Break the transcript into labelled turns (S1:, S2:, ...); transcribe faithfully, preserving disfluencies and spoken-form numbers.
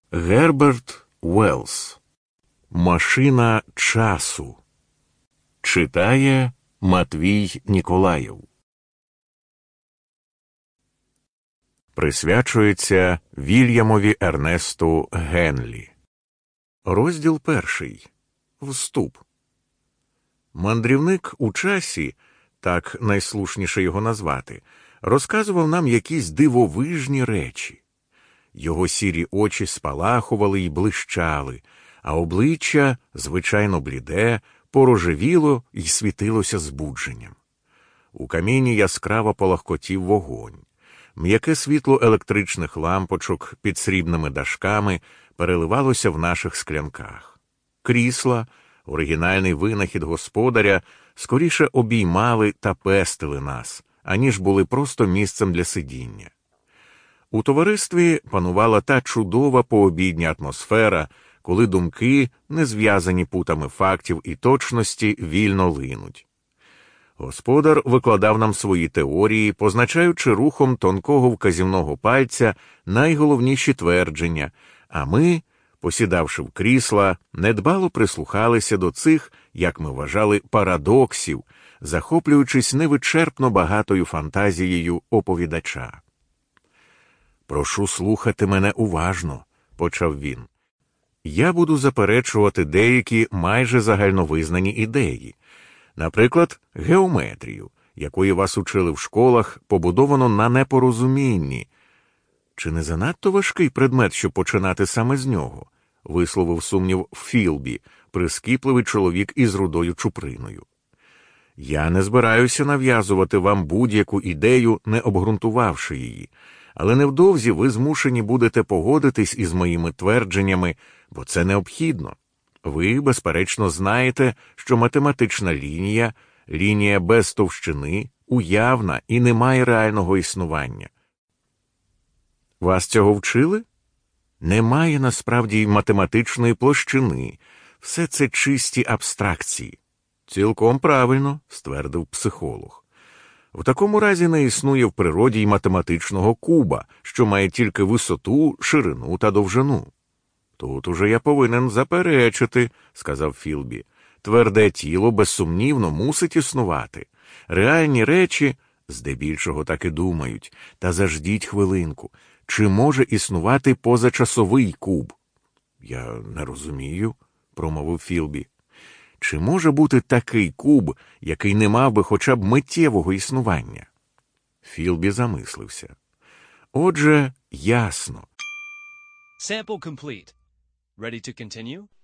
S1: Герберт Уеллс. Машина часу. Читає Матвій Ніколаєв. Присвячується Вільямові Ернесту Генлі. Розділ перший. Вступ. Мандрівник у часі, так найслушніше його назвати, розказував нам якісь дивовижні речі. Його сірі очі спалахували й блищали, а обличчя, звичайно бліде, порожевіло й світилося збудженням. У каміні яскраво полагкотів вогонь. М'яке світло електричних лампочок під срібними дашками переливалося в наших склянках. Крісла, оригінальний винахід господаря, скоріше обіймали та пестили нас, аніж були просто місцем для сидіння. У товаристві панувала та чудова пообідня атмосфера, коли думки, не зв'язані путами фактів і точності, вільно линуть. Господар викладав нам свої теорії, позначаючи рухом тонкого вказівного пальця найголовніші твердження, а ми, посідавши в крісла, недбало прислухалися до цих, як ми вважали, парадоксів, захоплюючись невичерпно багатою фантазією оповідача. «Прошу слухати мене уважно», – почав він. «Я буду заперечувати деякі майже загальновизнані ідеї. Наприклад, геометрію, якої вас учили в школах, побудовано на непорозумінні. Чи не занадто важкий предмет, щоб починати саме з нього?» – висловив сумнів Філбі, прискіпливий чоловік із рудою чуприною. «Я не збираюся нав'язувати вам будь-яку ідею, не обґрунтувавши її. Але невдовзі ви змушені будете погодитись із моїми твердженнями, бо це необхідно. Ви, безперечно, знаєте, що математична лінія, лінія без товщини, уявна і не має реального існування. Вас цього вчили? Немає насправді й математичної площини. Все це чисті абстракції. Цілком правильно, ствердив психолог. В такому разі не існує в природі й математичного куба, що має тільки висоту, ширину та довжину. Тут уже я повинен заперечити, сказав Філбі. Тверде тіло безсумнівно мусить існувати. Реальні речі здебільшого так і думають. Та заждіть хвилинку. Чи може існувати позачасовий куб? Я не розумію, промовив Філбі. Чи може бути такий куб, який не мав би хоча б миттєвого існування? Філбі замислився. Отже, ясно.
S2: Sample complete. Ready to continue?